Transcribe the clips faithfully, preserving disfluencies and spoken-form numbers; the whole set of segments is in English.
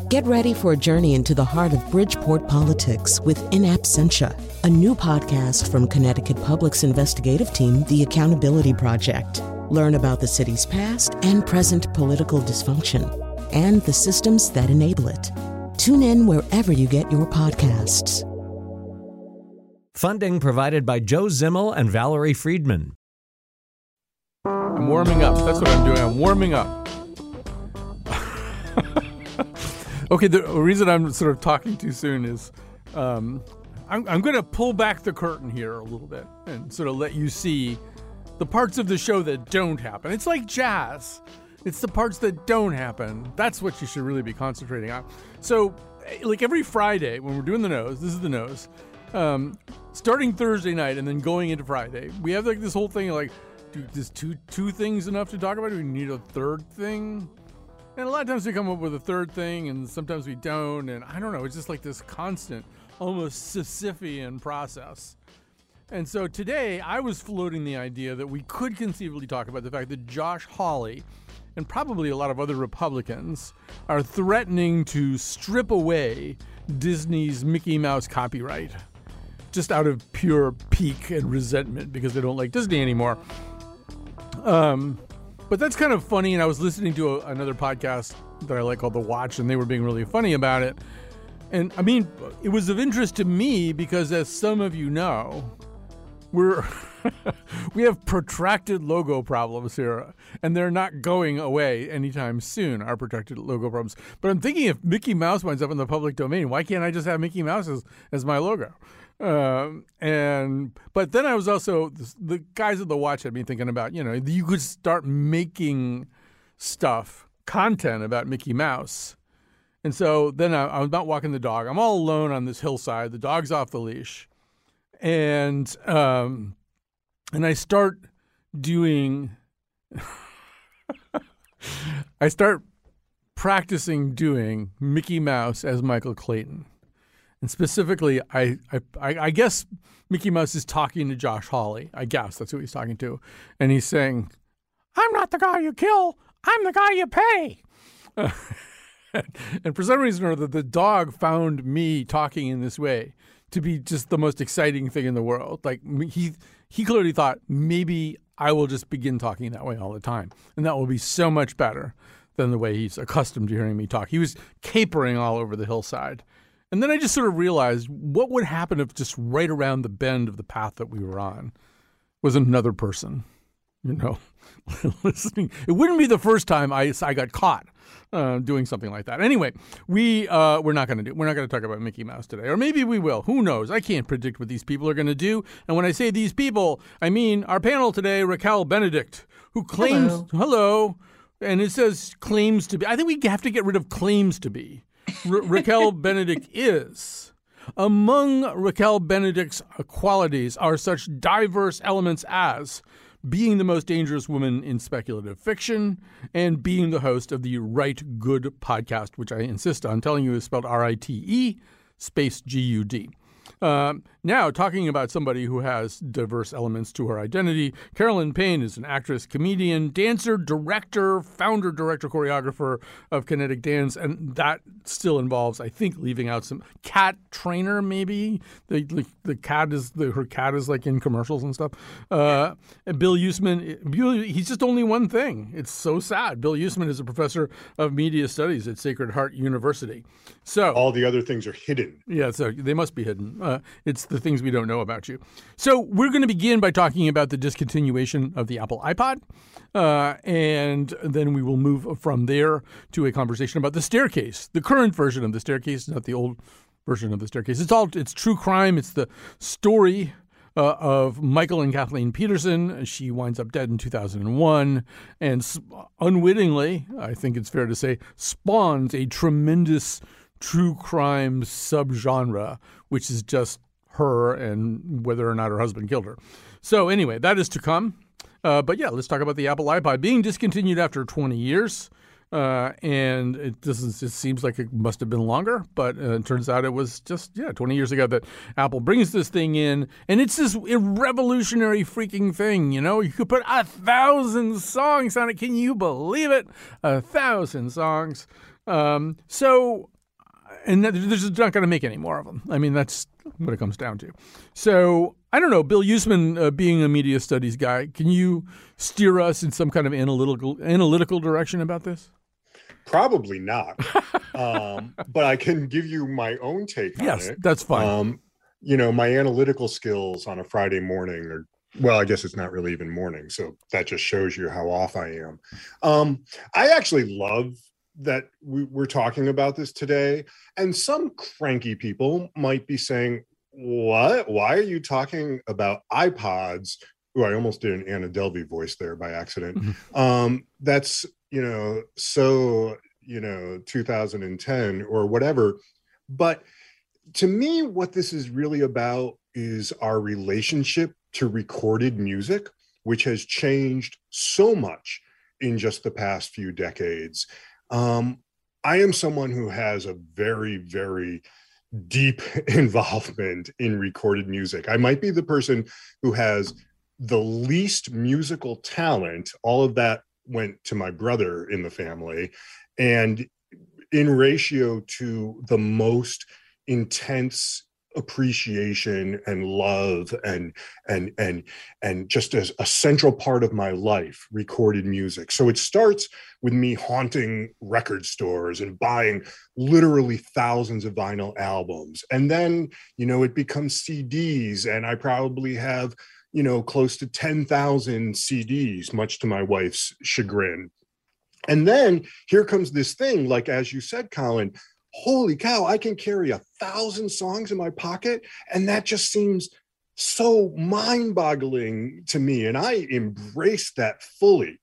Get ready for a journey into the heart of Bridgeport politics with In Absentia, a new podcast from Connecticut Public's investigative team, The Accountability Project. Learn about the city's past and present political dysfunction and the systems that enable it. Tune in wherever you get your podcasts. Funding provided by Joe Zimmel and Valerie Friedman. I'm warming up. That's what I'm doing. I'm warming up. Okay, the reason I'm sort of talking too soon is um, I'm, I'm going to pull back the curtain here a little bit and sort of let you see the parts of the show that don't happen. It's like jazz. It's the parts that don't happen. That's what you should really be concentrating on. So, like every Friday when we're doing the nose, this is the nose, um, starting Thursday night and then going into Friday, we have like this whole thing of like, dude, is two, two things enough to talk about? Do we need a third thing? And a lot of times we come up with a third thing, and sometimes we don't. And I don't know. It's just like this constant, almost Sisyphean process. And so today I was floating the idea that we could conceivably talk about the fact that Josh Hawley and probably a lot of other Republicans are threatening to strip away Disney's Mickey Mouse copyright just out of pure pique and resentment because they don't like Disney anymore. Um... But that's kind of funny, and I was listening to a, another podcast that I like called The Watch, and they were being really funny about it. And, I mean, it was of interest to me because, as some of you know, we're we have protracted logo problems here, and they're not going away anytime soon, our protracted logo problems. But I'm thinking if Mickey Mouse winds up in the public domain, why can't I just have Mickey Mouse as, as my logo? Um, and but then I was also the guys at The Watch had me thinking about, you know, you could start making stuff, content about Mickey Mouse. And so then I, I was about walking the dog. I'm all alone on this hillside. The dog's off the leash. And um, and I start doing I start practicing doing Mickey Mouse as Michael Clayton. And specifically, I, I I guess Mickey Mouse is talking to Josh Hawley. I guess that's who he's talking to. And he's saying, I'm not the guy you kill. I'm the guy you pay. Uh, and for some reason or other, the dog found me talking in this way to be just the most exciting thing in the world. Like he he clearly thought maybe I will just begin talking that way all the time. And that will be so much better than the way he's accustomed to hearing me talk. He was capering all over the hillside. And then I just sort of realized what would happen if just right around the bend of the path that we were on was another person, you know, listening. It wouldn't be the first time I, I got caught uh, doing something like that. Anyway, we, uh, we're not going to do, we're not going to talk about Mickey Mouse today. Or maybe we will. Who knows? I can't predict what these people are going to do. And when I say these people, I mean our panel today, Raquel Benedict, who claims, hello, hello and it says claims to be. I think we have to get rid of claims to be. Ra- Raquel Benedict is. Among Raquel Benedict's qualities are such diverse elements as being the most dangerous woman in speculative fiction and being the host of the Right Good podcast, which I insist on telling you is spelled R I T E space G U D. Um, now, talking about somebody who has diverse elements to her identity, Carolyn Payne is an actress, comedian, dancer, director, founder, director, choreographer of Kinetic Dance, and that still involves, I think, leaving out some cat trainer, maybe. The the, the cat is the, her cat is like in commercials and stuff. Uh, and Bill Usman, Bill, he's just only one thing. It's so sad. Bill Usman is a professor of media studies at Sacred Heart University. So all the other things are hidden. Yeah, so they must be hidden. Uh, it's the things we don't know about you. So we're going to begin by talking about the discontinuation of the Apple iPod. Uh, and then we will move from there to a conversation about the staircase, the current version of the staircase, not the old version of the staircase. It's all it's true crime. It's the story uh, of Michael and Kathleen Peterson. She winds up dead in two thousand one and unwittingly, I think it's fair to say, spawns a tremendous true crime subgenre, which is just her and whether or not her husband killed her. So anyway, that is to come. Uh, but yeah, let's talk about the Apple iPod being discontinued after twenty years. Uh, and it doesn't, it seems like it must have been longer, but uh, it turns out it was just, yeah, twenty years ago that Apple brings this thing in. And it's this revolutionary freaking thing, you know? You could put a thousand songs on it. Can you believe it? A thousand songs. Um, so and they're just not going to make any more of them. I mean, that's what it comes down to. So I don't know, Bill Usman, uh, being a media studies guy, can you steer us in some kind of analytical analytical direction about this? Probably not, um, but I can give you my own take on yes, it. Yes, that's fine. Um, you know, my analytical skills on a Friday morning are, well, I guess it's not really even morning, so that just shows you how off I am. Um, I actually love that we, we're talking about this today, and some cranky people might be saying, what? Why are you talking about iPods? Oh, I almost did an Anna Delvey voice there by accident. Mm-hmm. Um, that's, you know, so, you know, two thousand ten or whatever. But to me, what this is really about is our relationship to recorded music, which has changed so much in just the past few decades. Um, I am someone who has a very, very deep involvement in recorded music. I might be the person who has the least musical talent. All of that went to my brother in the family, and in ratio to the most intense appreciation and love and and and and just as a central part of my life, recorded music. So it starts with me haunting record stores and buying literally thousands of vinyl albums, and then, you know, it becomes C Ds, and I probably have, you know, close to ten thousand C Ds, much to my wife's chagrin. And then here comes this thing, like, as you said, Colin, holy cow, I can carry a thousand songs in my pocket. And that just seems so mind-boggling to me. And I embrace that fully.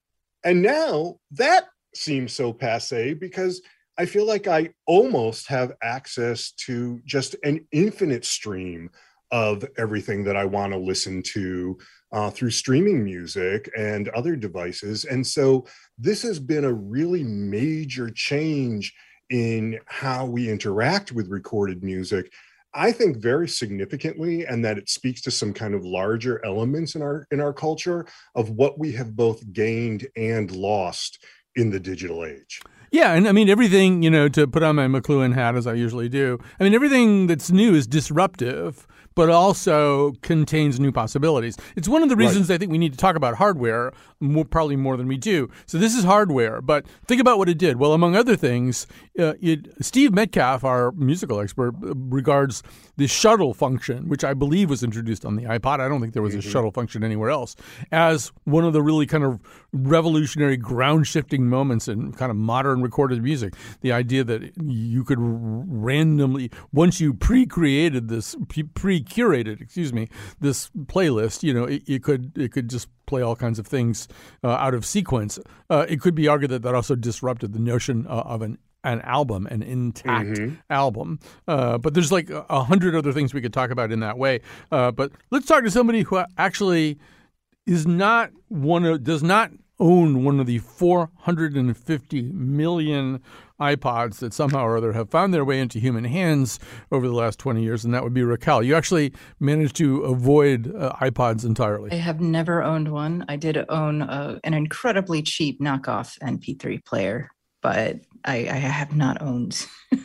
And now that seems so passé because I feel like I almost have access to just an infinite stream of everything that I want to listen to uh, through streaming music and other devices. And so this has been a really major change in how we interact with recorded music, I think very significantly, and that it speaks to some kind of larger elements in our in our culture of what we have both gained and lost in the digital age. Yeah, and I mean, everything, you know, to put on my McLuhan hat as I usually do, I mean, everything that's new is disruptive, but also contains new possibilities. It's one of the reasons right. I think we need to talk about hardware, more, probably more than we do. So this is hardware, but think about what it did. Well, among other things, uh, it, Steve Metcalf, our musical expert, regards the shuttle function, which I believe was introduced on the iPod. I don't think there was mm-hmm. a shuttle function anywhere else, as one of the really kind of revolutionary, ground-shifting moments in kind of modern recorded music. The idea that you could randomly, once you pre-created this, pre-curated, excuse me, this playlist, you know, it, it could it could just play all kinds of things uh, out of sequence. Uh, it could be argued that that also disrupted the notion uh, of an an album, an intact mm-hmm. album. Uh, but there's like a, a hundred other things we could talk about in that way. Uh, but let's talk to somebody who actually is not one of, does not own one of the four hundred fifty million iPods that somehow or other have found their way into human hands over the last twenty years, and that would be Raquel. You actually managed to avoid uh, iPods entirely. I have never owned one. I did own a, an incredibly cheap knockoff M P three player, but I, I have not owned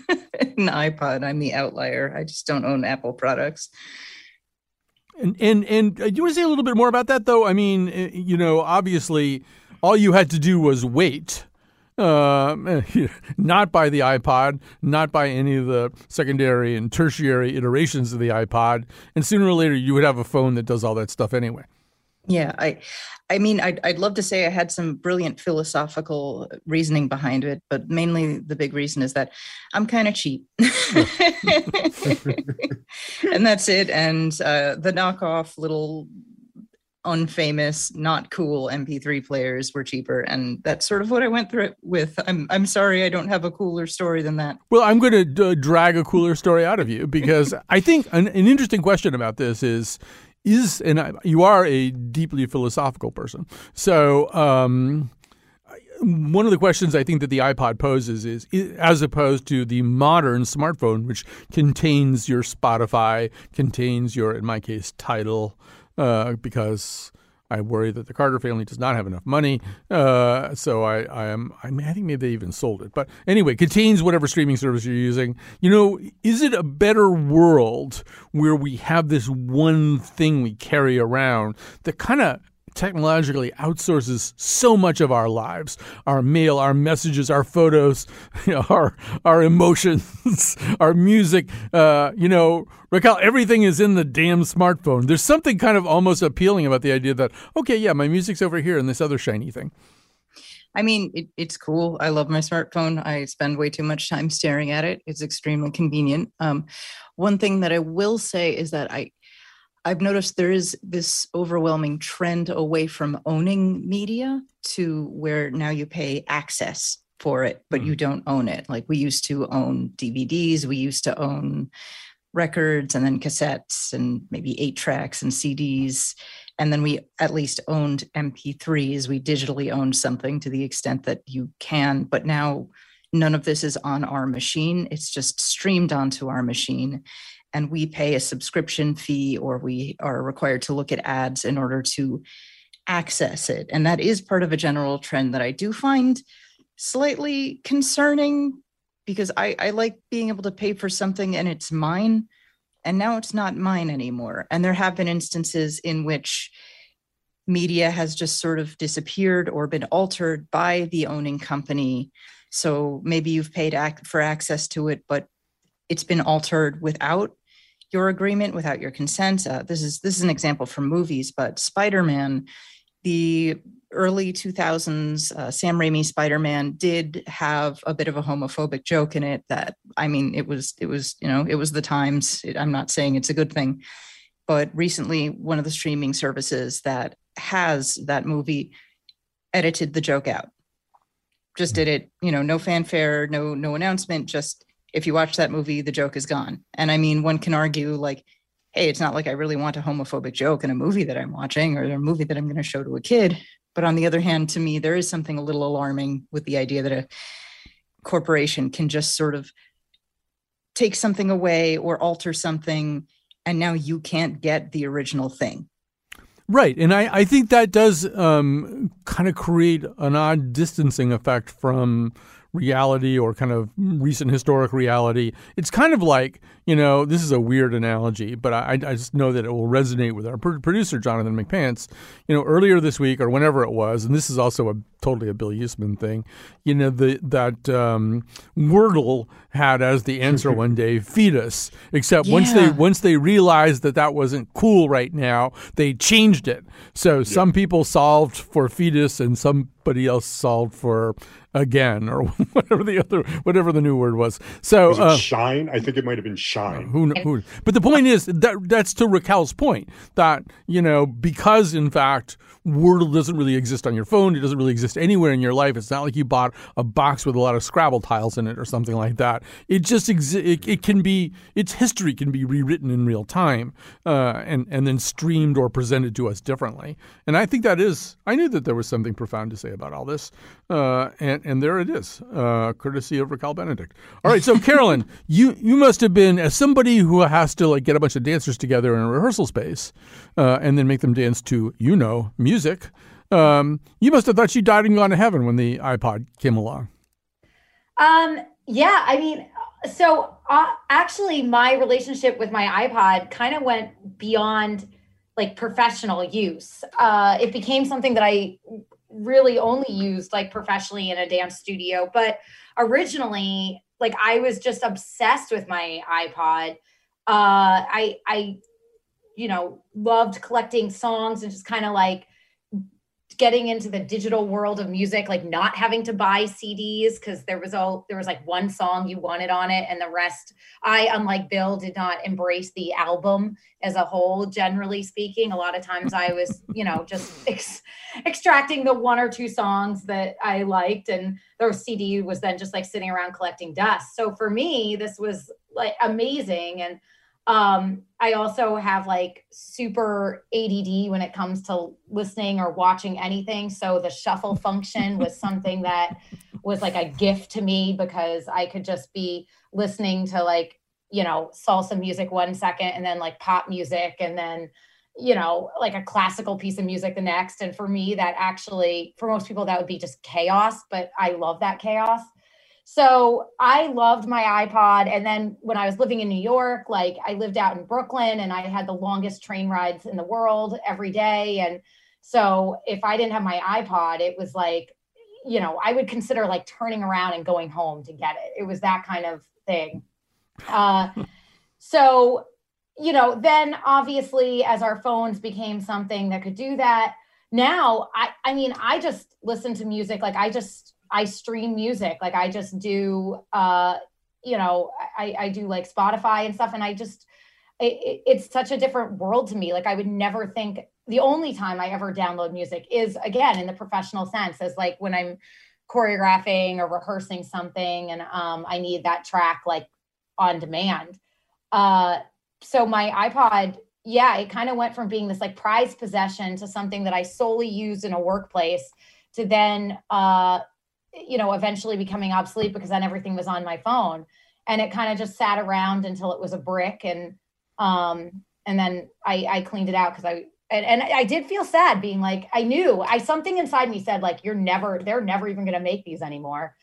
an iPod. I'm the outlier. I just don't own Apple products. And and and do you want to say a little bit more about that, though? I mean, you know, obviously, all you had to do was wait. Uh, not by the iPod, not by any of the secondary and tertiary iterations of the iPod, and sooner or later you would have a phone that does all that stuff anyway. Yeah, I, I mean, I'd, I'd love to say I had some brilliant philosophical reasoning behind it, but mainly the big reason is that I'm kind of cheap, and that's it. And uh, the knockoff little unfamous, not cool M P three players were cheaper, and that's sort of what I went through it with. I'm I'm sorry I don't have a cooler story than that. Well, I'm going to d- drag a cooler story out of you because I think an, an interesting question about this is is and I, you are a deeply philosophical person, so. Um, One of the questions I think that the iPod poses is, as opposed to the modern smartphone, which contains your Spotify, contains your, in my case, Tidal, uh, because I worry that the Carter family does not have enough money. Uh, so I, I am, I, mean, I think maybe they even sold it. But anyway, contains whatever streaming service you're using. You know, is it a better world where we have this one thing we carry around that kind of technologically outsources so much of our lives, our mail, our messages, our photos, you know, our our emotions, our music, uh, you know, Raquel, everything is in the damn smartphone. There's something kind of almost appealing about the idea that, okay, yeah, my music's over here in this other shiny thing. I mean, it, it's cool. I love my smartphone. I spend way too much time staring at it. It's extremely convenient. Um, one thing that I will say is that I I've noticed there is this overwhelming trend away from owning media to where now you pay access for it, but mm. you don't own it. Like we used to own D V Ds, we used to own records and then cassettes and maybe eight tracks and C Ds. And then we at least owned M P threes. We digitally owned something to the extent that you can, but now none of this is on our machine. It's just streamed onto our machine. And we pay a subscription fee, or we are required to look at ads in order to access it. And that is part of a general trend that I do find slightly concerning, because I, I like being able to pay for something and it's mine, and now it's not mine anymore. And there have been instances in which media has just sort of disappeared or been altered by the owning company. So maybe you've paid ac- for access to it, but it's been altered without your agreement, without your consent. Uh, this is this is an example from movies, but Spider-Man, the early two thousands, uh, Sam Raimi Spider-Man did have a bit of a homophobic joke in it that, I mean, it was, it was, you know, it was the times. It, I'm not saying it's a good thing, but recently one of the streaming services that has that movie edited the joke out. Just did it, you know, no fanfare, no, no announcement, just if you watch that movie, the joke is gone. And I mean, one can argue like, hey, it's not like I really want a homophobic joke in a movie that I'm watching or a movie that I'm going to show to a kid. But on the other hand, to me, there is something a little alarming with the idea that a corporation can just sort of take something away or alter something, and now you can't get the original thing. Right. And I, I think that does um, kind of create an odd distancing effect from reality or kind of recent historic reality. It's kind of like, you know, this is a weird analogy, but I, I just know that it will resonate with our producer, Jonathan McPants. You know, earlier this week or whenever it was, and this is also a totally a Bill Eastman thing, you know, the that um, Wordle had as the answer one day, fetus, except yeah. once they once they realized that that wasn't cool right now, they changed it. So yeah. some people solved for fetus and somebody else solved for again, or whatever the other, whatever the new word was. So was it uh, shine? I think it might have been shine. Who, who? But the point is that that's to Raquel's point that, you know, because in fact Wordle doesn't really exist on your phone, it doesn't really exist anywhere in your life. It's not like you bought a box with a lot of Scrabble tiles in it or something like that. It just exi- it, it can be its history can be rewritten in real time uh, and and then streamed or presented to us differently. And I think that is. I knew that there was something profound to say about all this, uh, and and there it is, uh, courtesy of Raquel Benedict. All right, so Carolyn, you you must have been, as somebody who has to like get a bunch of dancers together in a rehearsal space uh, and then make them dance to, you know, music. Um, you must have thought she died and gone to heaven when the iPod came along. Um, yeah, I mean, so uh, actually my relationship with my iPod kind of went beyond like professional use. Uh, it became something that I really only used like professionally in a dance studio. But originally, like I was just obsessed with my iPod. Uh, I, I, you know, loved collecting songs and just kind of like getting into the digital world of music, like not having to buy C Ds because there was all there was like one song you wanted on it, and the rest. I, unlike Bill, did not embrace the album as a whole. Generally speaking, a lot of times I was, you know, just ex- extracting the one or two songs that I liked, and the C D was then just like sitting around collecting dust. So for me, this was like amazing. And Um, I also have like super A D D when it comes to listening or watching anything. So the shuffle function was something that was like a gift to me, because I could just be listening to like, you know, salsa music one second and then like pop music and then, you know, like a classical piece of music the next. And for me, that actually, for most people, that would be just chaos, but I love that chaos. So I loved my iPod. And then when I was living in New York, like I lived out in Brooklyn and I had the longest train rides in the world every day. And so if I didn't have my iPod, it was like, you know, I would consider like turning around and going home to get it. It was that kind of thing. Uh, so, you know, then obviously as our phones became something that could do that, now, I, I mean, I just listen to music. Like I just, I stream music. Like I just do, uh, you know, I, I do like Spotify and stuff. And I just, it, it's such a different world to me. Like I would never think, the only time I ever download music is, again, in the professional sense, as like when I'm choreographing or rehearsing something and um, I need that track like on demand. Uh, so my iPod, yeah, it kind of went from being this like prized possession to something that I solely used in a workplace to then, uh, you know, eventually becoming obsolete because then everything was on my phone. And it kind of just sat around until it was a brick. And um, and then I, I cleaned it out because I, and, and I did feel sad being like, I knew I, something inside me said like, you're never, they're never even going to make these anymore.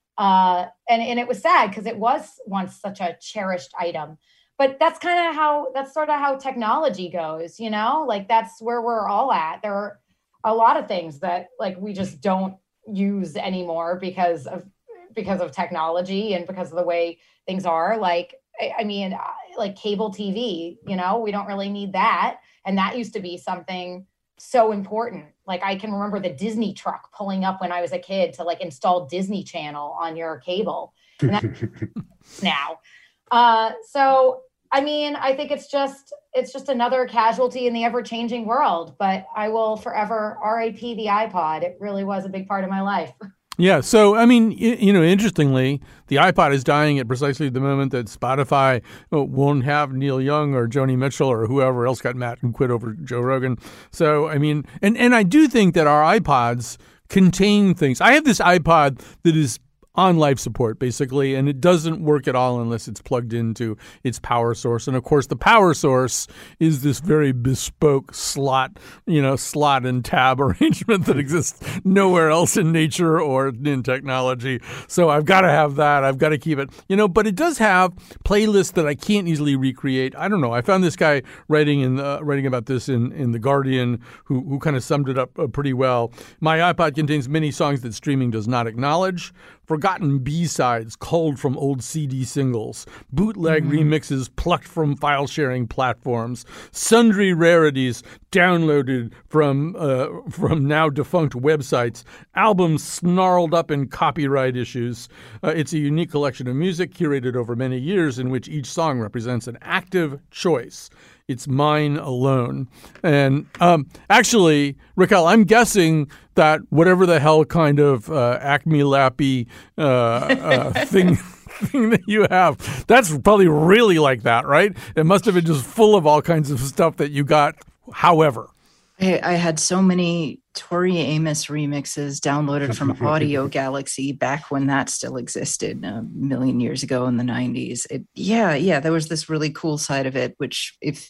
Uh, and, and it was sad because it was once such a cherished item. But that's kind of how, that's sort of how technology goes, you know, like that's where we're all at. There are a lot of things that like we just don't use anymore because of because of technology and because of the way things are. Like, I, I mean, like cable T V, you know, we don't really need that. And that used to be something so important. Like I can remember the Disney truck pulling up when I was a kid to like install Disney Channel on your cable. And that's now. Uh, so, I mean, I think it's just, it's just another casualty in the ever-changing world, but I will forever R I P the iPod. It really was a big part of my life. Yeah. So, I mean, you know, interestingly, the iPod is dying at precisely the moment that Spotify won't have Neil Young or Joni Mitchell or whoever else got mad and quit over Joe Rogan. So, I mean, and, and I do think that our iPods contain things. I have this iPod that is on life support, basically, and it doesn't work at all unless it's plugged into its power source. And of course, the power source is this very bespoke slot, you know, slot and tab arrangement that exists nowhere else in nature or in technology. So I've got to have that. I've got to keep it, you know, but it does have playlists that I can't easily recreate. I don't know. I found this guy writing in the, writing about this in, in The Guardian who, who kind of summed it up uh, pretty well. My iPod contains many songs that streaming does not acknowledge. Forgotten B-sides culled from old C D singles, bootleg mm-hmm. remixes plucked from file-sharing platforms, sundry rarities downloaded from uh, from now-defunct websites, albums snarled up in copyright issues. Uh, it's a unique collection of music curated over many years in which each song represents an active choice. It's mine alone. And um, actually, Raquel, I'm guessing that whatever the hell kind of uh, Acme Lappy uh, uh, thing thing that you have, that's probably really like that, right? It must have been just full of all kinds of stuff that you got, however. I, I had so many Tori Amos remixes downloaded from Audio Galaxy back when that still existed a million years ago in the nineties. It, yeah, yeah, there was this really cool side of it, which if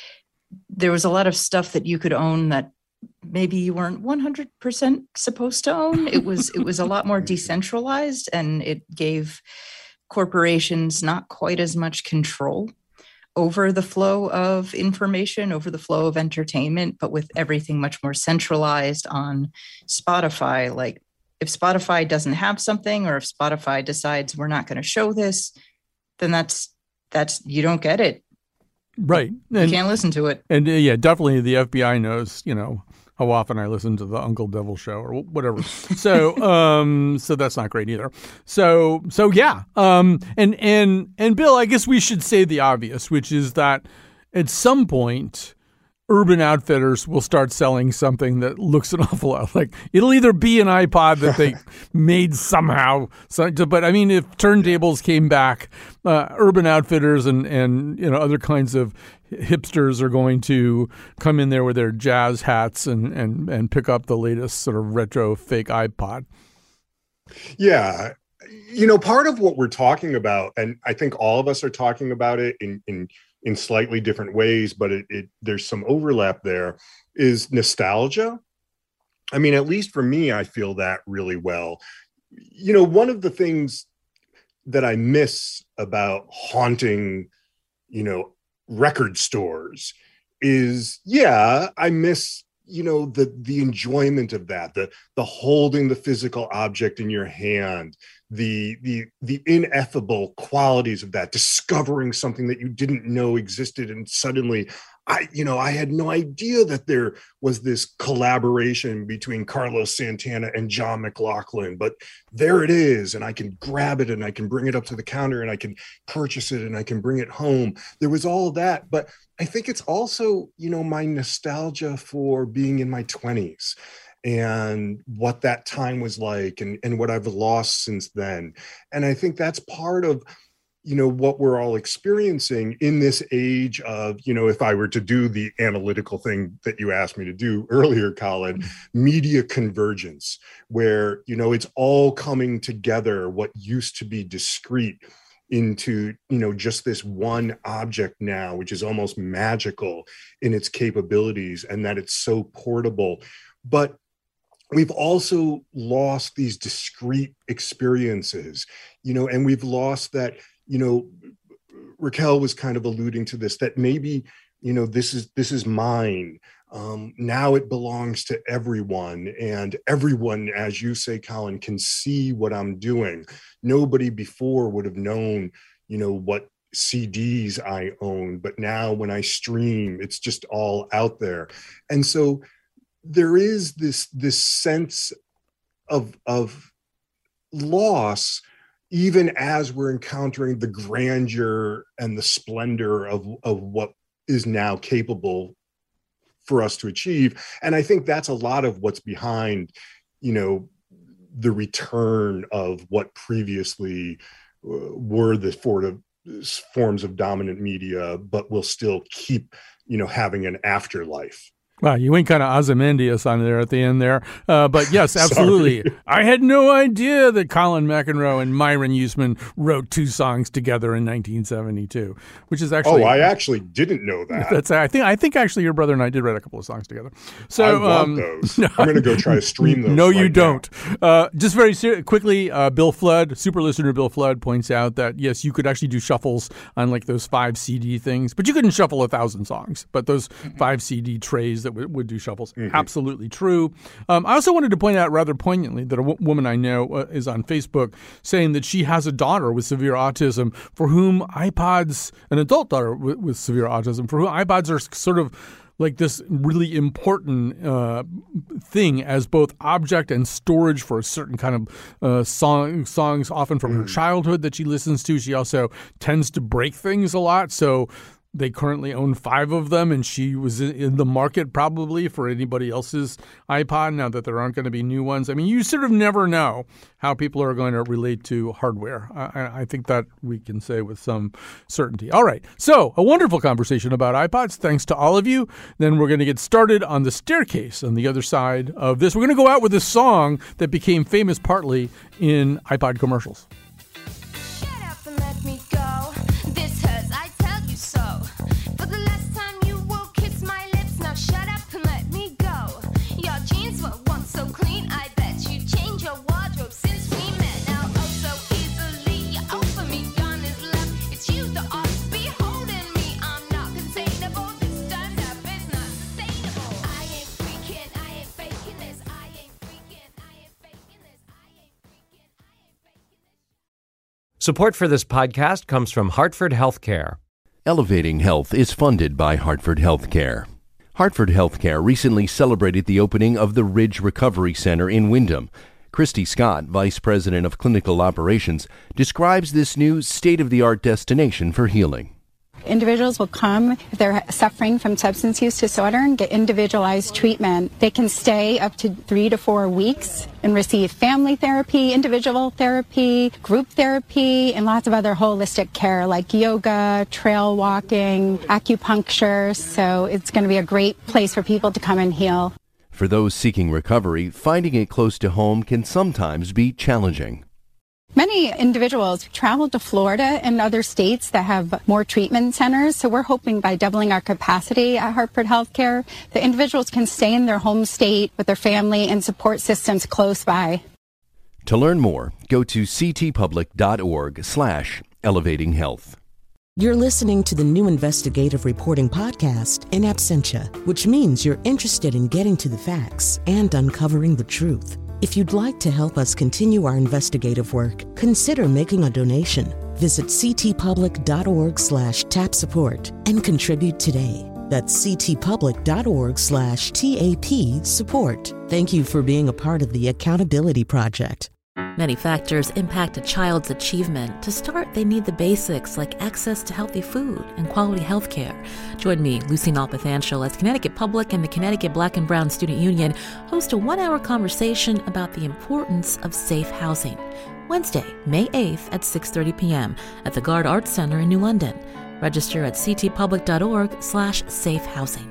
there was a lot of stuff that you could own that maybe you weren't one hundred percent supposed to own. It was it was a lot more decentralized, and it gave corporations not quite as much control over the flow of information, over the flow of entertainment, but with everything much more centralized on Spotify. Like if Spotify doesn't have something, or if Spotify decides we're not going to show this, then that's, that's, you don't get it. Right. You and, can't listen to it. And uh, yeah, definitely the F B I knows, you know, how often I listen to the Uncle Devil show or whatever. So, um, so that's not great either. So, so yeah. Um, and, and, and Bill, I guess we should say the obvious, which is that at some point, Urban Outfitters will start selling something that looks an awful lot like, it'll either be an iPod that they made somehow. So, but I mean, if turntables came back, uh, Urban Outfitters and, and, you know, other kinds of hipsters are going to come in there with their jazz hats and, and, and pick up the latest sort of retro fake iPod. Yeah. You know, part of what we're talking about, and I think all of us are talking about it in, in in slightly different ways, but it, it there's some overlap there, is nostalgia. I mean, at least for me, I feel that really well. You know, one of the things that I miss about haunting, you know, record stores is, yeah, I miss, you know, the the enjoyment of that, the the holding the physical object in your hand, the the the ineffable qualities of that, discovering something that you didn't know existed, and suddenly I, you know, I had no idea that there was this collaboration between Carlos Santana and John McLaughlin, but there it is, and I can grab it and I can bring it up to the counter and I can purchase it and I can bring it home. There was all that, but I think it's also, you know, my nostalgia for being in my twenties and what that time was like, and, and what I've lost since then. And I think that's part of, you know, what we're all experiencing in this age of, you know, if I were to do the analytical thing that you asked me to do earlier, Colin, media convergence, where, you know, it's all coming together, what used to be discrete, into, you know, just this one object now, which is almost magical in its capabilities, and that it's so portable. But we've also lost these discrete experiences, you know, and we've lost that, you know, Raquel was kind of alluding to this, that maybe, you know, this is, this is mine. Um, now it belongs to everyone, and everyone, as you say, Colin, can see what I'm doing. Nobody before would have known, you know, what C Ds I own, but now when I stream, it's just all out there. And so there is this, this sense of, of loss, even as we're encountering the grandeur and the splendor of, of what is now capable for us to achieve. And I think that's a lot of what's behind, you know, the return of what previously uh, were the sort of forms of dominant media, but will still keep, you know, having an afterlife. Wow, you went kind of Ozymandias on there at the end there. Uh, but yes, absolutely. I had no idea that Colin McEnroe and Myron Usman wrote two songs together in nineteen seventy-two, which is actually... Oh, I actually didn't know that. That's I think I think actually your brother and I did write a couple of songs together. So I want um, those. No, I'm going to go try to stream those. No, right you now. don't. Uh, just very ser- quickly, uh, Bill Flood, super listener Bill Flood, points out that, yes, you could actually do shuffles on like those five C D things, but you couldn't shuffle a thousand songs. But those five C D trays that w- would do shuffles, mm-hmm. Absolutely true. Um, I also wanted to point out rather poignantly that a w- woman I know uh, is on Facebook saying that she has a daughter with severe autism for whom iPods, an adult daughter with, with severe autism, for whom iPods are sort of like this really important uh, thing as both object and storage for a certain kind of uh, song, songs, often from mm. her childhood that she listens to. She also tends to break things a lot. So they currently own five of them, and she was in the market probably for anybody else's iPod now that there aren't going to be new ones. I mean, you sort of never know how people are going to relate to hardware. I, I think that we can say with some certainty. All right. So a wonderful conversation about iPods. Thanks to all of you. Then we're going to get started on the staircase on the other side of this. We're going to go out with a song that became famous partly in iPod commercials. Shut up and let me go. This hurts, I tell you so. For the last time you will kiss my lips. Now shut up and let me go. Your jeans were once so clean. I bet you changed your wardrobe since we met. Now oh so easily you offer me honest love. It's you that ought to be holding me. I'm not containable. This turned up is not sustainable. I ain't freaking, I ain't faking this. I ain't freaking, I ain't faking this. I ain't freaking, I ain't faking this. Support for this podcast comes from Hartford Healthcare. Elevating Health is funded by Hartford Healthcare. Hartford Healthcare recently celebrated the opening of the Ridge Recovery Center in Wyndham. Christy Scott, Vice President of Clinical Operations, describes this new state-of-the-art destination for healing. Individuals will come if they're suffering from substance use disorder and get individualized treatment. They can stay up to three to four weeks and receive family therapy, individual therapy, group therapy, and lots of other holistic care like yoga, trail walking, acupuncture. So it's going to be a great place for people to come and heal. For those seeking recovery, finding it close to home can sometimes be challenging. Many individuals travel to Florida and other states that have more treatment centers. So we're hoping by doubling our capacity at Hartford Healthcare, the individuals can stay in their home state with their family and support systems close by. To learn more, go to ctpublic.org slash elevating health. You're listening to the new investigative reporting podcast, In Absentia, which means you're interested in getting to the facts and uncovering the truth. If you'd like to help us continue our investigative work, consider making a donation. Visit ctpublic.org slash tap support and contribute today. That's ctpublic.org slash TAP support. Thank you for being a part of the Accountability Project. Many factors impact a child's achievement. To start, they need the basics like access to healthy food and quality health care. Join me, Lucy Nalpathanchel, as Connecticut Public and the Connecticut Black and Brown Student Union host a one-hour conversation about the importance of safe housing. Wednesday, May eighth at six thirty p.m. at the Gard Arts Center in New London. Register at ctpublic.org slash safe housing.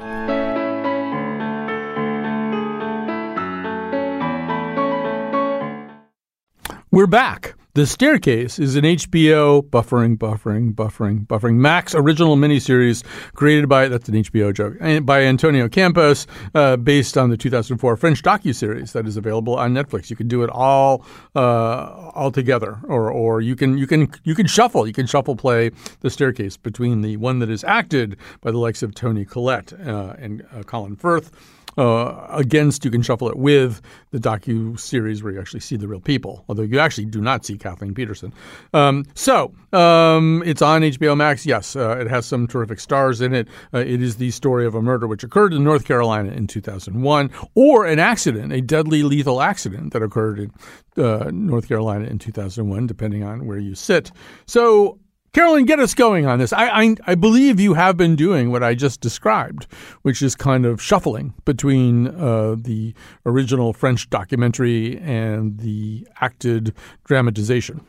We're back. The Staircase is an H B O buffering, buffering, buffering, buffering Max original miniseries created by, that's an H B O joke, by Antonio Campos, uh, based on the two thousand four French docuseries that is available on Netflix. You can do it all uh, all together, or or you can you can you can shuffle. You can shuffle play The Staircase between the one that is acted by the likes of Toni Collette uh, and uh, Colin Firth. Uh, against, you can shuffle it with the docu-series where you actually see the real people, although you actually do not see Kathleen Peterson. Um, so um, it's on H B O Max. Yes, uh, it has some terrific stars in it. Uh, it is the story of a murder which occurred in North Carolina in two thousand one, or an accident, a deadly lethal accident that occurred in uh, North Carolina in two thousand one, depending on where you sit. So Carolyn, get us going on this. I, I I believe you have been doing what I just described, which is kind of shuffling between uh, the original French documentary and the acted dramatization.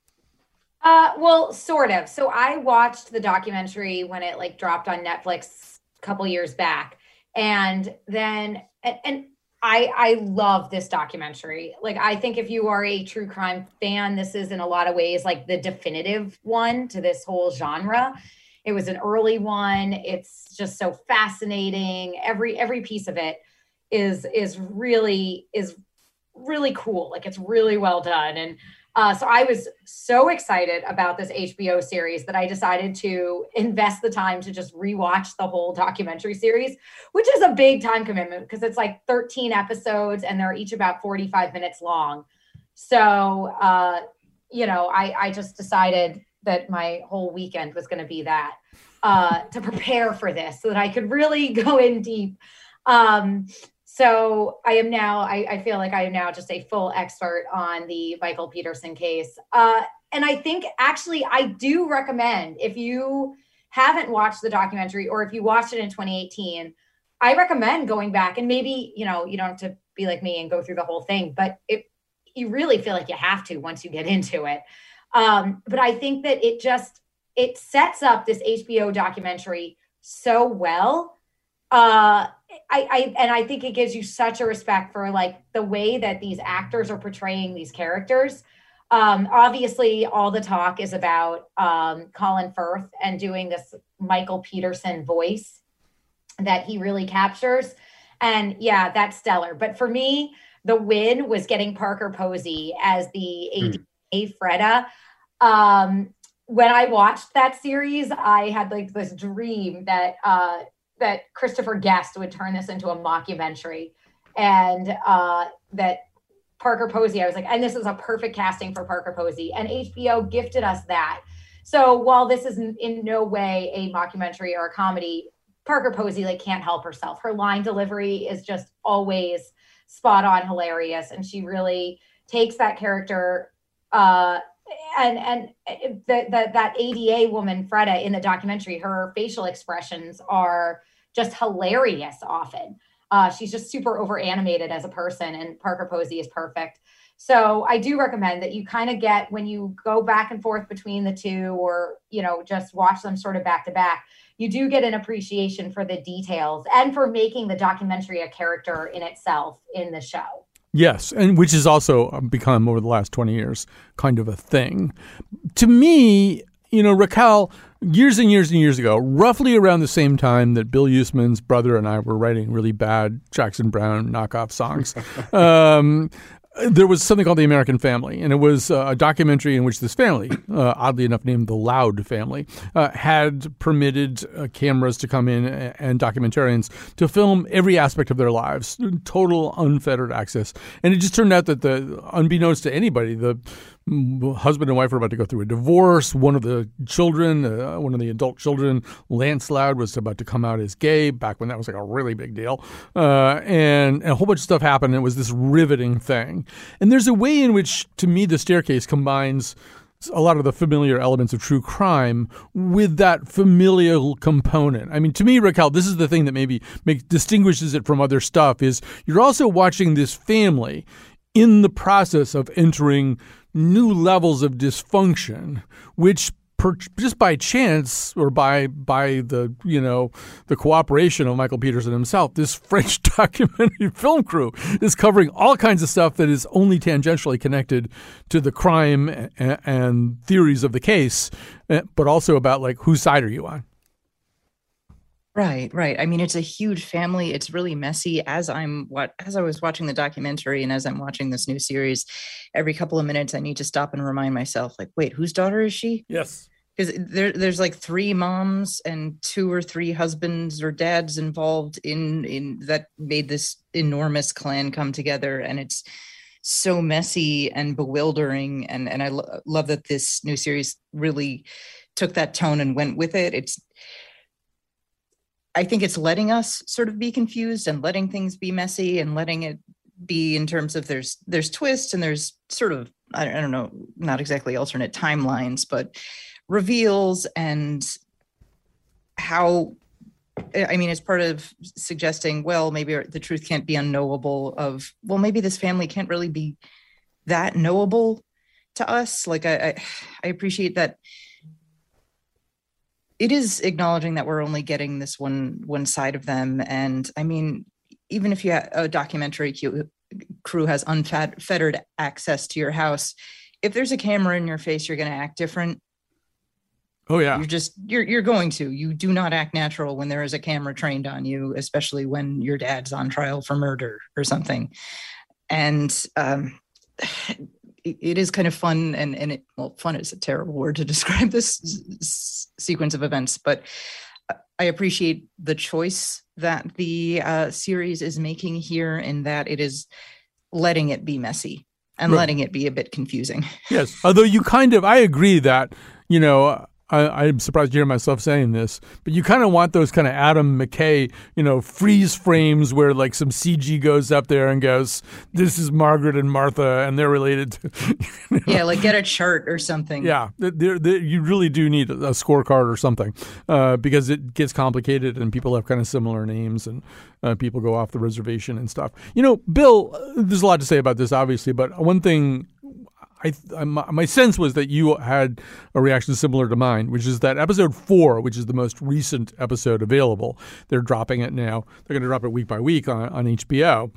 Uh, well, sort of. So I watched the documentary when it like dropped on Netflix a couple years back, and then and. and I, I love this documentary. Like, I think if you are a true crime fan, this is in a lot of ways like the definitive one to this whole genre. It was an early one. It's just so fascinating. Every every piece of it is is really is really cool. Like, it's really well done. And uh, so I was so excited about this H B O series that I decided to invest the time to just rewatch the whole documentary series, which is a big time commitment because it's like thirteen episodes and they're each about forty-five minutes long. So, uh, you know, I, I just decided that my whole weekend was going to be that uh, to prepare for this so that I could really go in deep. Um, So I am now, I, I feel like I am now just a full expert on the Michael Peterson case. Uh, and I think actually I do recommend, if you haven't watched the documentary or if you watched it in twenty eighteen, I recommend going back and maybe, you know, you don't have to be like me and go through the whole thing, but it, you really feel like you have to once you get into it. Um, but I think that it just, it sets up this H B O documentary so well. Uh, I, I and I think it gives you such a respect for like the way that these actors are portraying these characters. Um, obviously, all the talk is about um, Colin Firth and doing this Michael Peterson voice that he really captures. And yeah, that's stellar. But for me, the win was getting Parker Posey as the A D A Freda. Um, when I watched that series, I had like this dream that uh, that Christopher Guest would turn this into a mockumentary, and uh, that Parker Posey, I was like, and this is a perfect casting for Parker Posey, and H B O gifted us that. So while this is in no way a mockumentary or a comedy, Parker Posey like can't help herself. Her line delivery is just always spot on, hilarious, and she really takes that character. Uh, and and the, the, that A D A woman, Freda, in the documentary, her facial expressions are just hilarious often. Uh, she's just super over animated as a person, and Parker Posey is perfect. So I do recommend that you kind of get, when you go back and forth between the two, or, you know, just watch them sort of back to back, you do get an appreciation for the details and for making the documentary a character in itself in the show. Yes, and which has also become, over the last twenty years, kind of a thing. To me, you know, Raquel, years and years and years ago, roughly around the same time that Bill Usman's brother and I were writing really bad Jackson Browne knockoff songs, um, there was something called The American Family, and it was uh, a documentary in which this family, uh, oddly enough named the Loud family, uh, had permitted uh, cameras to come in and documentarians to film every aspect of their lives, total unfettered access. And it just turned out that, the unbeknownst to anybody, the husband and wife were about to go through a divorce. One of the children, uh, one of the adult children, Lance Loud, was about to come out as gay back when that was like a really big deal. Uh, and, and a whole bunch of stuff happened. And it was this riveting thing. And there's a way in which, to me, The Staircase combines a lot of the familiar elements of true crime with that familial component. I mean, to me, Raquel, this is the thing that maybe makes, distinguishes it from other stuff, is you're also watching this family in the process of entering new levels of dysfunction, which per, just by chance or by by the you know the cooperation of Michael Peterson himself, this French documentary film crew is covering all kinds of stuff that is only tangentially connected to the crime and, and theories of the case, but also about like whose side are you on? Right, right. I mean, it's a huge family. It's really messy. As I'm what as I was watching the documentary and as I'm watching this new series, every couple of minutes I need to stop and remind myself, like, wait, whose daughter is she? Yes. Because there, there's like three moms and two or three husbands or dads involved in in that made this enormous clan come together, and it's so messy and bewildering. And and I lo- love that this new series really took that tone and went with it. It's I think it's letting us sort of be confused and letting things be messy and letting it be in terms of there's there's twists and there's sort of, I don't, I don't know, not exactly alternate timelines, but reveals and how, I mean, it's part of suggesting, well, maybe the truth can't be unknowable of, well, maybe this family can't really be that knowable to us. Like I, I, I appreciate that. It is acknowledging that we're only getting this one one side of them. And I mean, even if you have a documentary crew has unfettered access to your house, if there's a camera in your face, you're going to act different. Oh, yeah. You're just, you're you're going to. You do not act natural when there is a camera trained on you, especially when your dad's on trial for murder or something. And um it is kind of fun, and, and it, well, fun is a terrible word to describe this s- sequence of events, but I appreciate the choice that the uh, series is making here, in that it is letting it be messy and right. letting it be a bit confusing. Yes, although you kind of, I agree that, you know, I, I'm surprised to hear myself saying this, but you kind of want those kind of Adam McKay, you know, freeze frames where like some C G goes up there and goes, this is Margaret and Martha and they're related to. You know? Yeah, like get a chart or something. Yeah, they're, they're, you really do need a scorecard or something uh, because it gets complicated and people have kind of similar names and uh, people go off the reservation and stuff. You know, Bill, there's a lot to say about this, obviously, but one thing I, I my sense was that you had a reaction similar to mine, which is that episode four, which is the most recent episode available, they're dropping it now. They're going to drop it week by week on, on H B O.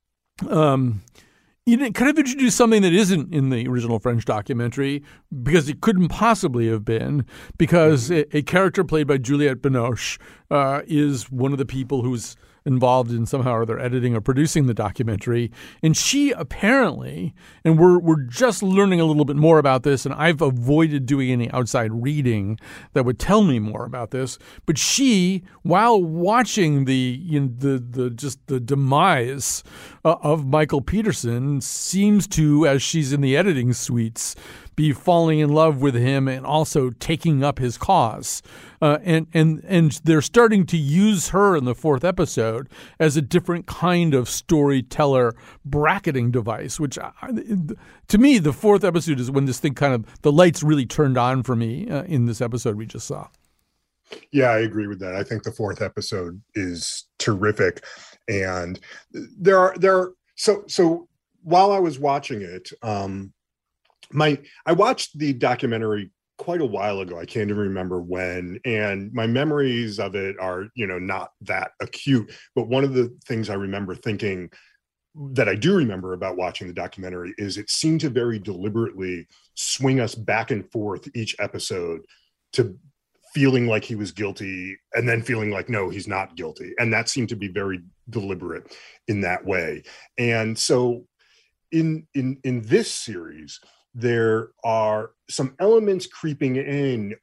Um, you didn't kind of introduce something that isn't in the original French documentary because it couldn't possibly have been, because a, a character played by Juliette Binoche uh, is one of the people who's involved in somehow or other editing or producing the documentary. And she apparently, and we're we're just learning a little bit more about this, and I've avoided doing any outside reading that would tell me more about this, but she, while watching the you know, the the just the demise uh, of Michael Peterson, seems to, as she's in the editing suites, be falling in love with him and also taking up his cause. Uh, and, and, and they're starting to use her in the fourth episode as a different kind of storyteller bracketing device, which I, to me, the fourth episode is when this thing kind of, the lights really turned on for me uh, in this episode we just saw. Yeah, I agree with that. I think the fourth episode is terrific. And there are, there are, so, so while I was watching it, um, My, I watched the documentary quite a while ago. I can't even remember when, and my memories of it are, you know, not that acute. But one of the things I remember thinking that I do remember about watching the documentary is it seemed to very deliberately swing us back and forth each episode to feeling like he was guilty and then feeling like, no, he's not guilty. And that seemed to be very deliberate in that way. And so in, in, in this series, there are some elements creeping in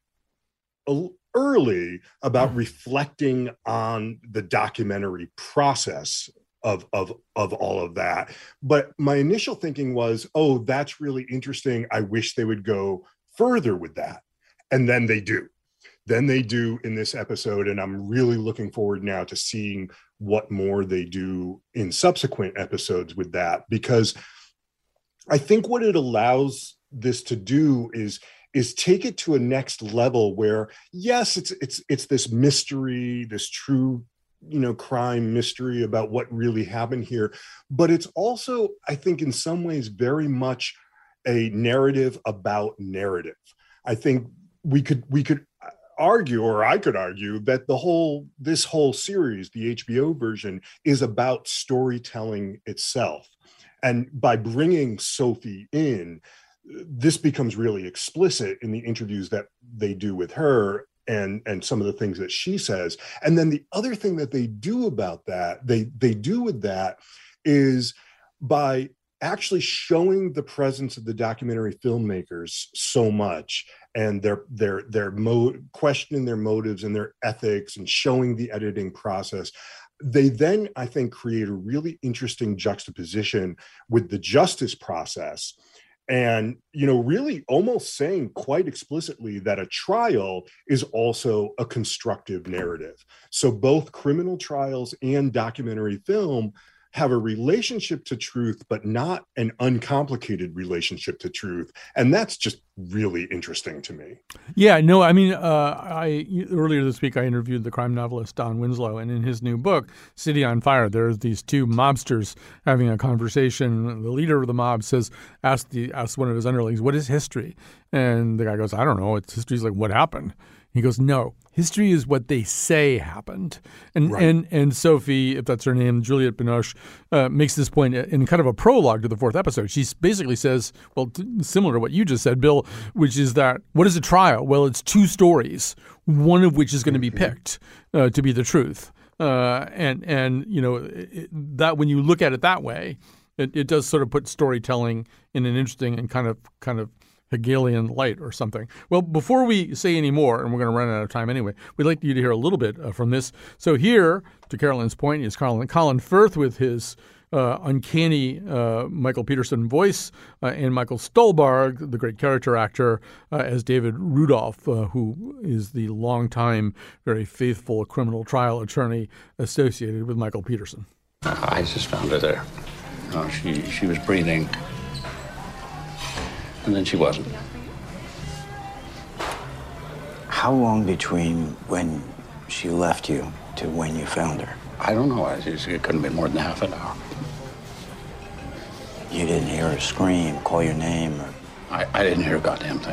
early about reflecting on the documentary process of, of, of all of that. But my initial thinking was, oh, that's really interesting. I wish they would go further with that. And then they do. Then they do in this episode. And I'm really looking forward now to seeing what more they do in subsequent episodes with that, because I think what it allows this to do is is take it to a next level where, yes, it's it's it's this mystery, this true, you know, crime mystery about what really happened here. But it's also, I think, in some ways, very much a narrative about narrative. I think we could we could argue, or I could argue, that the whole this whole series, the H B O version, is about storytelling itself. And by bringing Sophie in, this becomes really explicit in the interviews that they do with her and, and some of the things that she says. And then the other thing that they do about that, they, they do with that is by actually showing the presence of the documentary filmmakers so much and their, their, their mo- questioning their motives and their ethics and showing the editing process. They then, I think, create a really interesting juxtaposition with the justice process. And, you know, really almost saying quite explicitly that a trial is also a constructive narrative. So both criminal trials and documentary film have a relationship to truth, but not an uncomplicated relationship to truth. And that's just really interesting to me. Yeah, no, I mean, uh, I earlier this week I interviewed the crime novelist Don Winslow, and in his new book, City on Fire, there's these two mobsters having a conversation. The leader of the mob says, ask the ask one of his underlings, what is history? And the guy goes, I don't know. It's history's like, what happened? He goes, no, history is what they say happened. And right. and and Sophie, if that's her name, Juliette Binoche, uh, makes this point in kind of a prologue to the fourth episode. She basically says, well, t- similar to what you just said, Bill, which is that, what is a trial? Well, it's two stories, one of which is going to be picked uh, to be the truth. Uh, and, and you know, it, that when you look at it that way, it, it does sort of put storytelling in an interesting and kind of kind of Hegelian light or something. Well, before we say any more, and we're going to run out of time anyway, we'd like you to hear a little bit uh, from this. So here, to Carolyn's point, is Colin, Colin Firth with his uh, uncanny uh, Michael Peterson voice uh, and Michael Stuhlbarg, the great character actor, uh, as David Rudolph, uh, who is the longtime, very faithful criminal trial attorney associated with Michael Peterson. I just found her there. Uh, she, she was breathing. And then she wasn't. How long between when she left you to when you found her? I don't know. It couldn't have been more than half an hour. You didn't hear her scream, call your name? Or... I, I didn't hear a goddamn thing.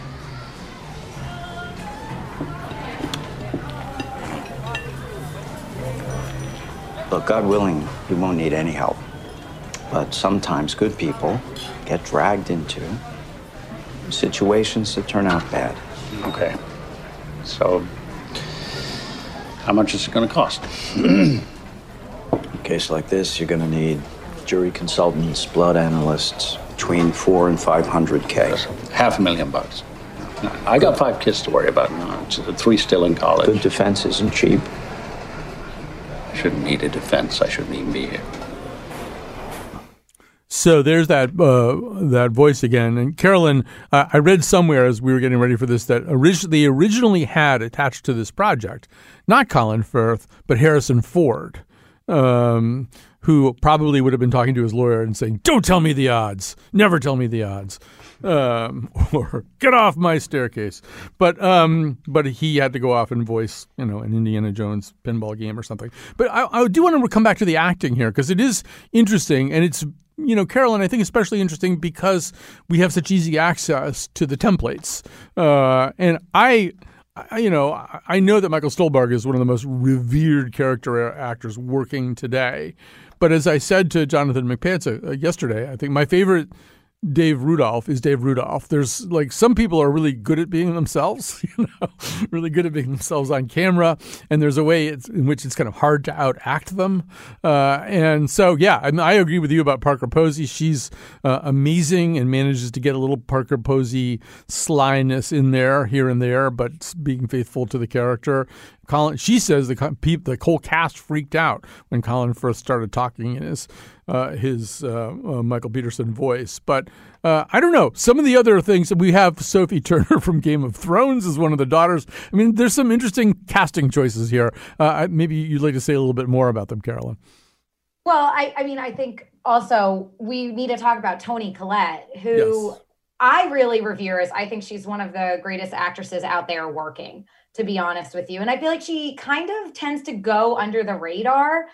Look, God willing, you won't need any help. But sometimes good people get dragged into situations that turn out bad. Okay. So, how much is it going to cost? In a case like this, you're going to need jury consultants, blood analysts, between four and five hundred K. That's half a million bucks. I got five kids to worry about now. Three still in college. Good defense isn't cheap. I shouldn't need a defense. I shouldn't even be here. So there's that uh, that voice again. And Carolyn, uh, I read somewhere as we were getting ready for this that orig- they originally had attached to this project, not Colin Firth, but Harrison Ford, um, who probably would have been talking to his lawyer and saying, don't tell me the odds. Never tell me the odds. Um, or get off my staircase. But um, but he had to go off and voice, you know, an Indiana Jones pinball game or something. But I, I do want to come back to the acting here because it is interesting and it's, you know, Carolyn, I think especially interesting because we have such easy access to the templates. Uh, and I I, you know, I, I know that Michael Stuhlbarg is one of the most revered character actors working today. But as I said to Jonathan McPantz uh, yesterday, I think my favorite Dave Rudolph is Dave Rudolph. There's like some people are really good at being themselves, you know, really good at being themselves on camera. And there's a way it's, in which it's kind of hard to outact them. Uh, and so, yeah, I, mean, I agree with you about Parker Posey. She's uh, amazing and manages to get a little Parker Posey slyness in there, here and there, but being faithful to the character. Colin, she says the the whole cast freaked out when Colin first started talking in his uh, his uh, uh, Michael Peterson voice. But uh, I don't know. Some of the other things that we have, Sophie Turner from Game of Thrones is one of the daughters. I mean, there's some interesting casting choices here. Uh, maybe you'd like to say a little bit more about them, Carolyn. Well, I, I mean, I think also we need to talk about Toni Collette, who Yes. I really revere as I think she's one of the greatest actresses out there working, to be honest with you. And I feel like she kind of tends to go under the radar.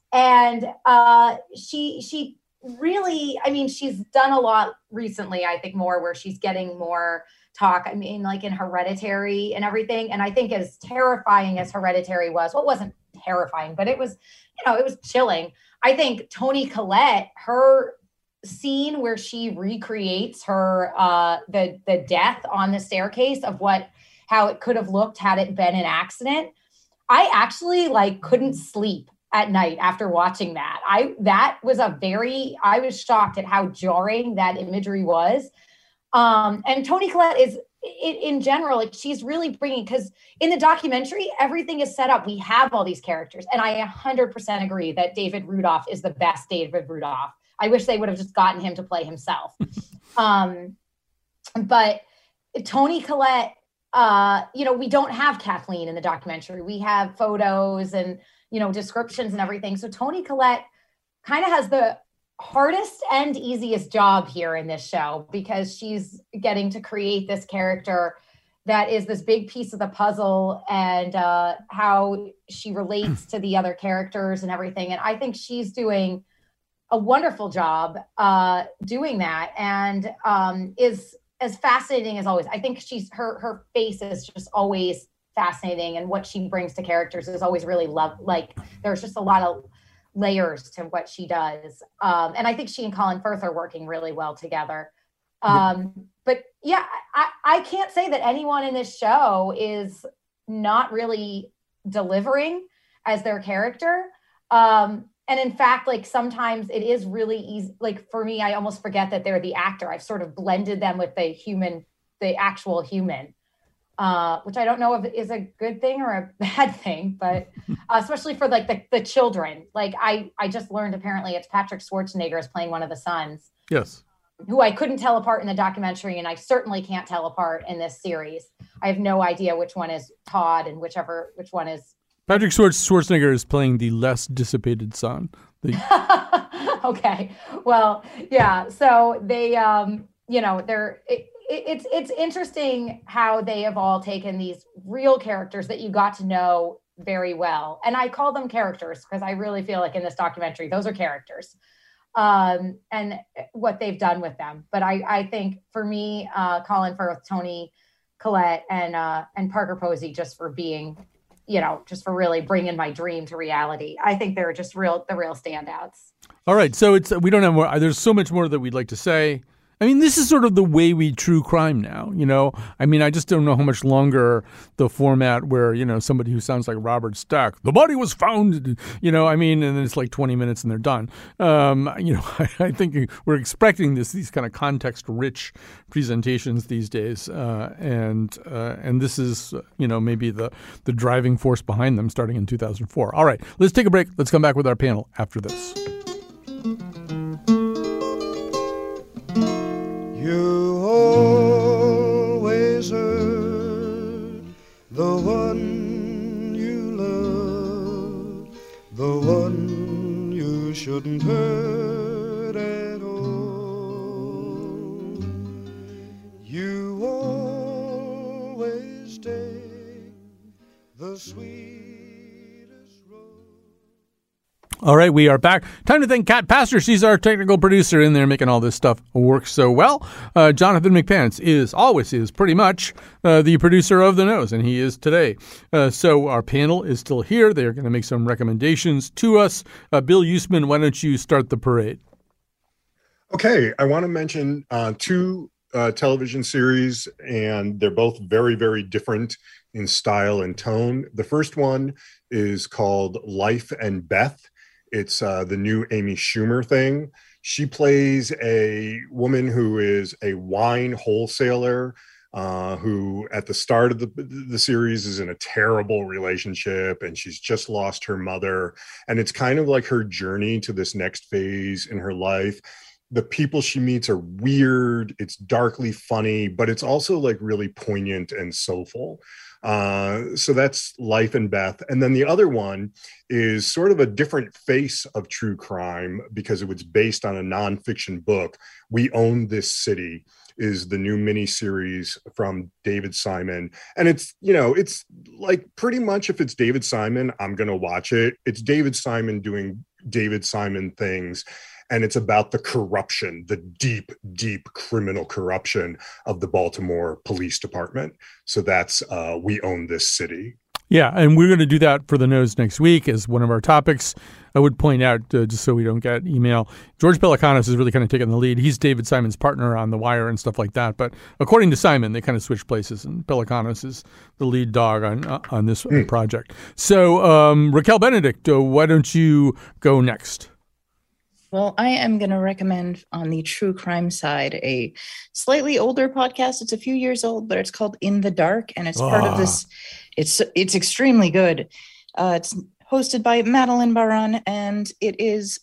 And uh, she she really, I mean, she's done a lot recently, I think more where she's getting more talk. I mean, like in Hereditary and everything. And I think as terrifying as Hereditary was, well, it wasn't terrifying, but it was, you know, it was chilling. I think Toni Collette, her scene where she recreates her uh the the death on the staircase of what how it could have looked had it been an accident. I actually like couldn't sleep at night after watching that. I that was a very I was shocked at how jarring that imagery was. Um and Toni Collette is in, in general, like she's really bringing, because in the documentary everything is set up. We have all these characters, and I one hundred percent agree that David Rudolph is the best David Rudolph. I wish they would have just gotten him to play himself. um, but Toni Collette, uh, you know, we don't have Kathleen in the documentary. We have photos and, you know, descriptions and everything. So Toni Collette kind of has the hardest and easiest job here in this show, because she's getting to create this character that is this big piece of the puzzle, and uh, how she relates to the other characters and everything. And I think she's doing a wonderful job uh, doing that, and um, is as fascinating as always. I think she's her her face is just always fascinating, and what she brings to characters is always really love. Like there's just a lot of layers to what she does, um, and I think she and Colin Firth are working really well together. Um, but yeah, I, I can't say that anyone in this show is not really delivering as their character. Um, And in fact, like sometimes it is really easy. Like for me, I almost forget that they're the actor. I've sort of blended them with the human, the actual human, uh, which I don't know if it is a good thing or a bad thing, but uh, especially for like the, the children. Like I, I just learned apparently it's Patrick Schwarzenegger is playing one of the sons. Yes. Who I couldn't tell apart in the documentary, and I certainly can't tell apart in this series. I have no idea which one is Todd and whichever which one is. Patrick Schwarzenegger is playing the less dissipated son. The- Okay. Well, yeah. So they, um, you know, they're, it, it, it's, it's interesting how they have all taken these real characters that you got to know very well. And I call them characters because I really feel like in this documentary, those are characters, um, and what they've done with them. But I, I think for me, uh, Colin Firth, Toni Collette, and, uh, and Parker Posey, just for being, you know, just for really bringing my dream to reality. I think they're just real, the real standouts. All right. So it's, we don't have more, there's so much more that we'd like to say. I mean, this is sort of the way we true crime now, you know? I mean, I just don't know how much longer the format where, you know, somebody who sounds like Robert Stack, the body was found, you know, I mean, and then it's like twenty minutes and they're done. Um, you know, I, I think we're expecting this, these kind of context-rich presentations these days. Uh, and uh, and this is, you know, maybe the, the driving force behind them starting in two thousand four. All right, let's take a break. Let's come back with our panel after this. You always hurt the one you love, the one you shouldn't hurt at all. You always take the sweetest road. All right, we are back. Time to thank Kat Pastor. She's our technical producer in there making all this stuff work so well. Uh, Jonathan McPants is, always is, pretty much uh, the producer of The Nose, and he is today. Uh, so our panel is still here. They're going to make some recommendations to us. Uh, Bill Usman, why don't you start the parade? Okay, I want to mention uh, two uh, television series, and they're both very, very different in style and tone. The first one is called Life and Beth. It's uh, the new Amy Schumer thing. She plays a woman who is a wine wholesaler uh, who at the start of the, the series is in a terrible relationship, and she's just lost her mother. And it's kind of like her journey to this next phase in her life. The people she meets are weird. It's darkly funny, but it's also like really poignant and soulful. Uh, so that's Life and Beth. And then the other one is sort of a different face of true crime because it was based on a nonfiction book. We Own This City is the new miniseries from David Simon. And it's, you know, it's like pretty much if it's David Simon, I'm going to watch it. It's David Simon doing David Simon things. And it's about the corruption, the deep, deep criminal corruption of the Baltimore Police Department. So that's uh, We Own This City. Yeah, and we're going to do that for The Nose next week as one of our topics. I would point out, uh, just so we don't get email, George Pelecanos is really kind of taking the lead. He's David Simon's partner on The Wire and stuff like that. But according to Simon, they kind of switch places, and Pelecanos is the lead dog on uh, on this mm. project. So, um, Raquel Benedict, uh, why don't you go next? Well, I am going to recommend on the true crime side a slightly older podcast. It's a few years old, but it's called In the Dark, and it's oh. part of this. It's it's extremely good. Uh, it's hosted by Madeline Baran, and it is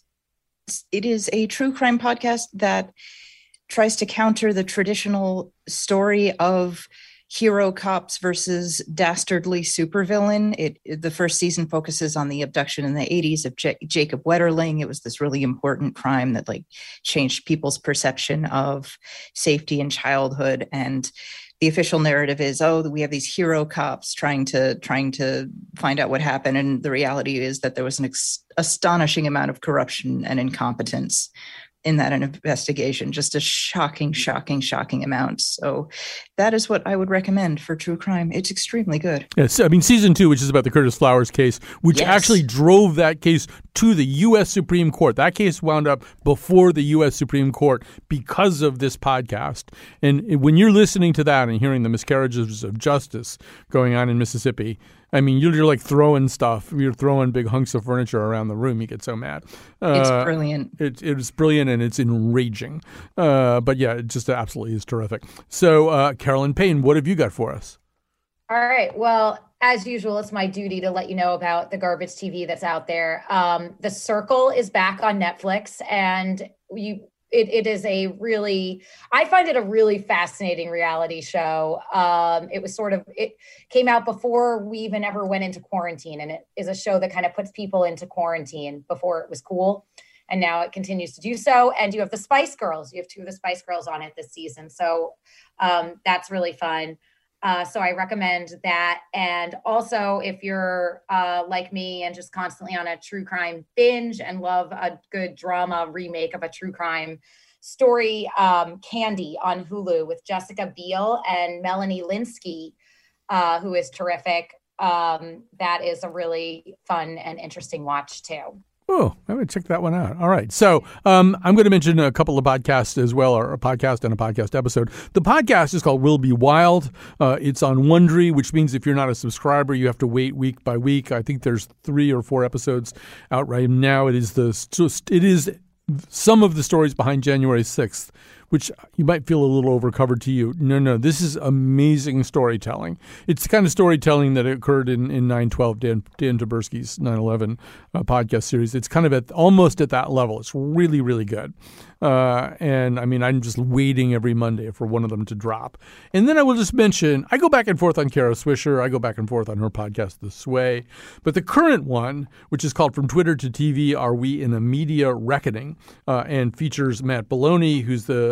it is a true crime podcast that tries to counter the traditional story of hero cops versus dastardly supervillain. It, it the first season focuses on the abduction in the eighties of J- Jacob Wetterling. It was this really important crime that like changed people's perception of safety in childhood. And the official narrative is, oh, we have these hero cops trying to trying to find out what happened. And the reality is that there was an ex- astonishing amount of corruption and incompetence in that investigation, just a shocking, shocking, shocking amount. So that is what I would recommend for true crime. It's extremely good. Yes, I mean, season two, which is about the Curtis Flowers case, which yes. actually drove that case to the U S Supreme Court. That case wound up before the U S Supreme Court because of this podcast. And when you're listening to that and hearing the miscarriages of justice going on in Mississippi, I mean, you're, you're like throwing stuff. You're throwing big hunks of furniture around the room. You get so mad. Uh, it's brilliant. It, it's brilliant and it's enraging. Uh, but yeah, it just absolutely is terrific. So, uh, Carolyn Payne, what have you got for us? All right. Well, as usual, it's my duty to let you know about the garbage T V that's out there. Um, The Circle is back on Netflix, and you. It, it is a really, I find it a really fascinating reality show. Um, it was sort of, it came out before we even ever went into quarantine. And it is a show that kind of puts people into quarantine before it was cool. And now it continues to do so. And you have the Spice Girls. You have two of the Spice Girls on it this season. So um, that's really fun. Uh, so I recommend that. And also, if you're uh, like me and just constantly on a true crime binge and love a good drama remake of a true crime story, um, Candy on Hulu with Jessica Biel and Melanie Linsky, uh, who is terrific. Um, that is a really fun and interesting watch too. Oh, I'm going to check that one out. All right. So um, I'm going to mention a couple of podcasts as well, or a podcast and a podcast episode. The podcast is called Will Be Wild. Uh, it's on Wondery, which means if you're not a subscriber, you have to wait week by week. I think there's three or four episodes out right now. It is the it is some of the stories behind January sixth, which you might feel a little overcovered to you. No, no, this is amazing storytelling. It's the kind of storytelling that occurred in, in nine twelve, Dan, Dan Taberski's nine eleven uh, podcast series. It's kind of at almost at that level. It's really, really good. Uh, and I mean, I'm just waiting every Monday for one of them to drop. And then I will just mention, I go back and forth on Kara Swisher. I go back and forth on her podcast, The Sway. But the current one, which is called From Twitter to T V, Are We in a Media Reckoning? Uh, and features Matt Belloni, who's the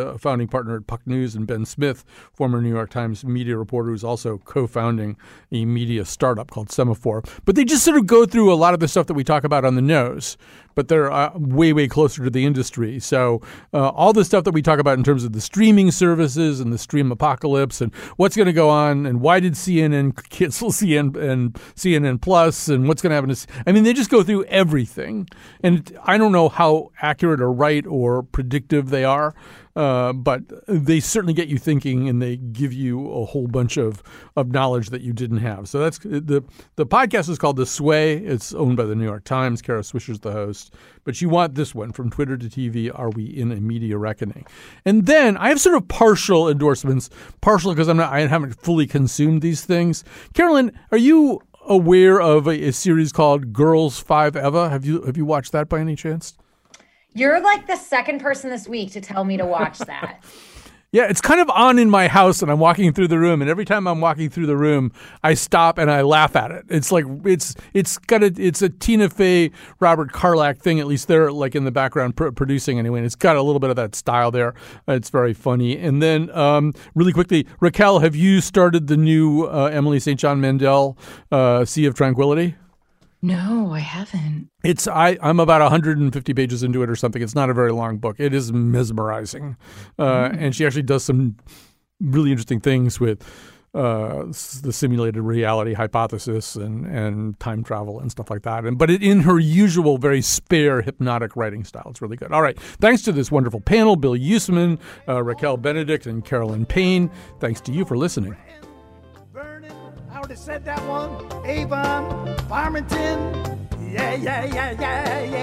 a founding partner at Puck News, and Ben Smith, former New York Times media reporter, who's also co-founding a media startup called Semaphore. But they just sort of go through a lot of the stuff that we talk about on the nose, but they're uh, way, way closer to the industry. So uh, all the stuff that we talk about in terms of the streaming services and the stream apocalypse and what's going to go on and why did C N N cancel C N N and C N N Plus and what's going to happen to – I mean, they just go through everything. And I don't know how accurate or right or predictive they are, uh, but they certainly get you thinking, and they give you a whole bunch of, of knowledge that you didn't have. So that's the the podcast is called The Sway. It's owned by the New York Times. Kara Swisher's the host. But you want this one, From Twitter to T V, Are We in a Media Reckoning? And then I have sort of partial endorsements, partial because I'm not I haven't fully consumed these things. Carolyn, are you aware of a, a series called Girls Five Eva? Have you have you watched that by any chance? You're like the second person this week to tell me to watch that. Yeah, it's kind of on in my house, and I'm walking through the room, and every time I'm walking through the room, I stop and I laugh at it. It's like it's it's got a it's a Tina Fey, Robert Carlack thing. At least they're like in the background pr- producing anyway, and it's got a little bit of that style there. It's very funny. And then um, really quickly, Raquel, have you started the new uh, Emily Saint John Mandel uh, Sea of Tranquility? No, I haven't. It's I, I'm about one hundred fifty pages into it or something. It's not a very long book. It is mesmerizing. Uh, mm. And she actually does some really interesting things with uh, the simulated reality hypothesis and, and time travel and stuff like that. And But it, in her usual very spare, hypnotic writing style. It's really good. All right. Thanks to this wonderful panel, Bill Usman, uh, Raquel Benedict, and Carolyn Payne. Thanks to you for listening. I already said that one. Avon, Farmington. Yeah, yeah, yeah, yeah, yeah.